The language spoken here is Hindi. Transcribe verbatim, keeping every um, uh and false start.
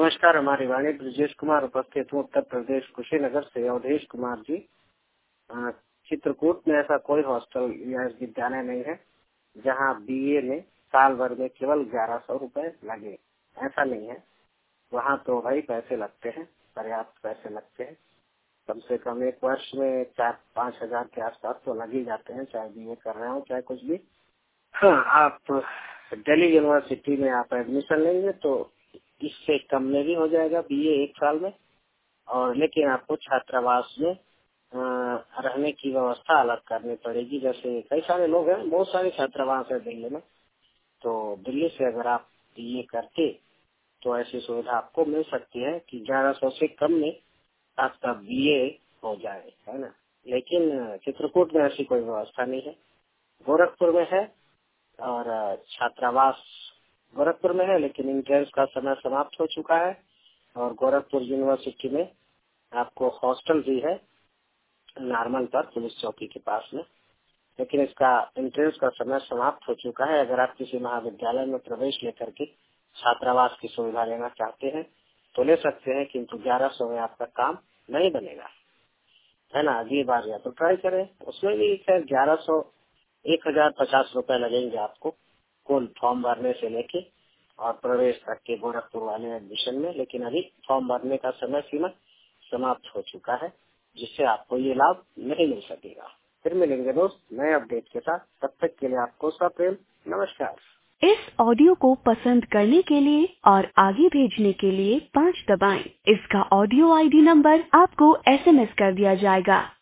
नमस्कार, हमारी वाणी ब्रजेश कुमार उपस्थित हूँ उत्तर प्रदेश कुशीनगर से। अवधेश कुमार जी, अ, चित्रकूट में ऐसा कोई हॉस्टल या विद्यालय नहीं है जहाँ बीए में साल भर में केवल ग्यारह सौ रुपए लगे। ऐसा नहीं है, वहाँ तो भाई पैसे लगते हैं, पर्याप्त पैसे लगते हैं। कम से कम एक वर्ष में चार पाँच हजार के आसपास तो लग ही जाते हैं, चाहे बीए कर रहे हो चाहे कुछ भी। हाँ, आप दिल्ली यूनिवर्सिटी में आप एडमिशन लेंगे तो इससे कम में भी हो जाएगा बीए एक साल में, और लेकिन आपको छात्रावास में आ, रहने की व्यवस्था अलग करनी पड़ेगी। जैसे कई सारे लोग हैं, बहुत सारे छात्रावास है दिल्ली में, तो दिल्ली से अगर आप बीए करके तो ऐसी सुविधा आपको मिल सकती है कि ग्यारह सौ से कम में आपका बीए हो जाए, है ना। लेकिन चित्रकूट में ऐसी कोई व्यवस्था नहीं है। गोरखपुर में है, और छात्रावास गोरखपुर में है, लेकिन इंट्रेंस का समय समाप्त हो चुका है। और गोरखपुर यूनिवर्सिटी में आपको हॉस्टल भी है नॉर्मल पर, पुलिस चौकी के पास में, लेकिन इसका इंट्रेंस का समय समाप्त हो चुका है। अगर आप किसी महाविद्यालय में प्रवेश लेकर के छात्रावास की सुविधा लेना चाहते हैं तो ले सकते हैं, किंतु ग्यारह सौ में आपका काम नहीं बनेगा, है ना। अगली बार या तो ट्राई करें, उसमें भी खैर ग्यारह सौ एक हजार पचास रूपए लगेंगे आपको कुल फॉर्म भरने से लेके और प्रवेश तक के गोरखपुर वाले एडमिशन में। लेकिन अभी फॉर्म भरने का समय सीमा समाप्त हो चुका है, जिससे आपको ये लाभ नहीं मिल सकेगा। फिर मिलेंगे दोस्त नए अपडेट के साथ, तब तक के लिए आपको सप्रेम नमस्कार। इस ऑडियो को पसंद करने के लिए और आगे भेजने के लिए पाँच दबाएं। इसका ऑडियो आईडी नंबर आपको एसएमएस कर दिया जाएगा।